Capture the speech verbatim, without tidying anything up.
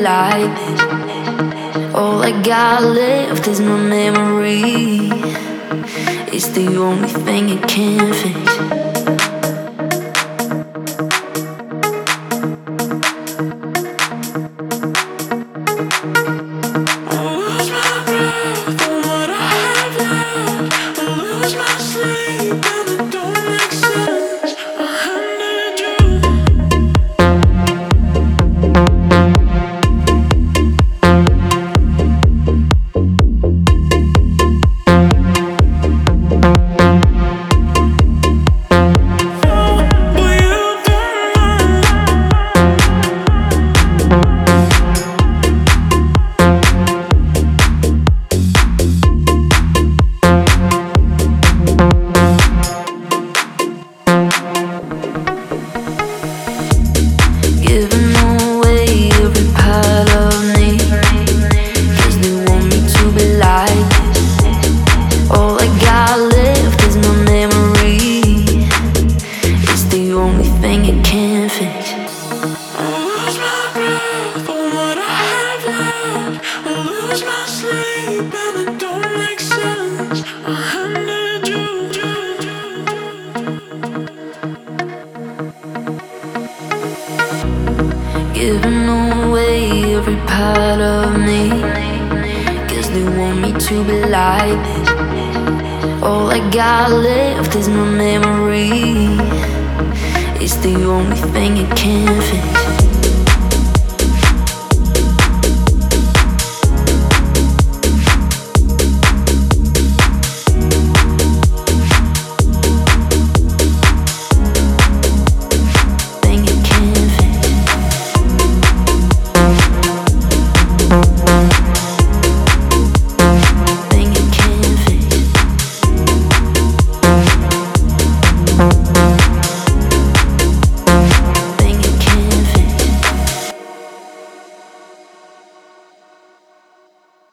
like this. All I got left is my memory. It's the only thing it can fix. Giving away every part of me, 'cause they want me to be like this. All I got left is my memory. It's the only thing it can fix.